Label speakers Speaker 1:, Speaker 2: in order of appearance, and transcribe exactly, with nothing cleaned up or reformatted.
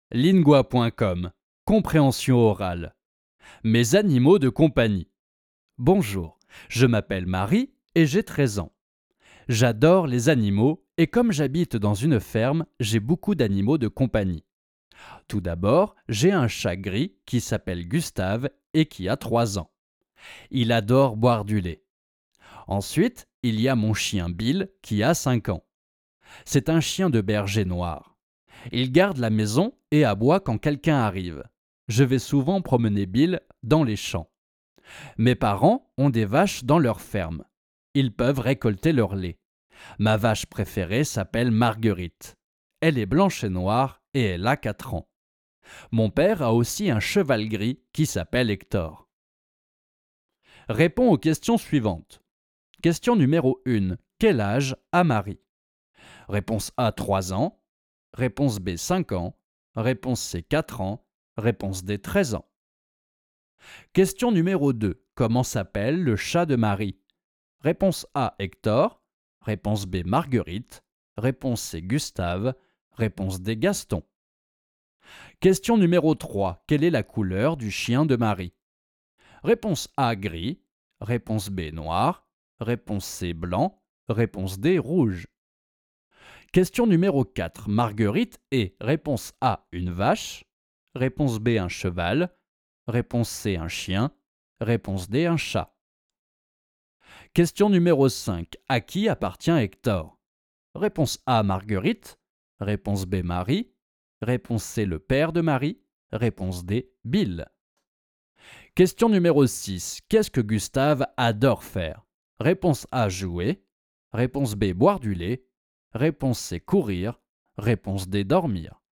Speaker 1: Lingua point com. Compréhension orale. Mes animaux de compagnie. Bonjour, je m'appelle Marie et j'ai treize ans. J'adore les animaux et comme j'habite dans une ferme, j'ai beaucoup d'animaux de compagnie. Tout d'abord, j'ai un chat gris qui s'appelle Gustave et qui a trois ans. Il adore boire du lait. Ensuite, il y a mon chien Bill qui a cinq ans. C'est un chien de berger noir. Il garde la maison et aboie quand quelqu'un arrive. Je vais souvent promener Bill dans les champs. Mes parents ont des vaches dans leur ferme. Ils peuvent récolter leur lait. Ma vache préférée s'appelle Marguerite. Elle est blanche et noire et elle a quatre ans. Mon père a aussi un cheval gris qui s'appelle Hector. Réponds aux questions suivantes. Question numéro un. Quel âge a Marie? Réponse A, trois ans. Réponse B, cinq ans. Réponse C, quatre ans. Réponse D, treize ans. Question numéro deux. Comment s'appelle le chat de Marie? Réponse A, Hector. Réponse B, Marguerite. Réponse C, Gustave. Réponse D, Gaston. Question numéro trois. Quelle est la couleur du chien de Marie? Réponse A, gris. Réponse B, noir. Réponse C, blanc. Réponse D, rouge. Question numéro quatre. Marguerite est, réponse A, une vache. Réponse B, un cheval. Réponse C, un chien. Réponse D, un chat. Question numéro cinq. À qui appartient Hector? Réponse A, Marguerite. Réponse B, Marie. Réponse C, le père de Marie. Réponse D, Bill. Question numéro six. Qu'est-ce que Gustave adore faire? Réponse A, jouer. Réponse B, boire du lait. Réponse C, courir. Réponse D, dormir.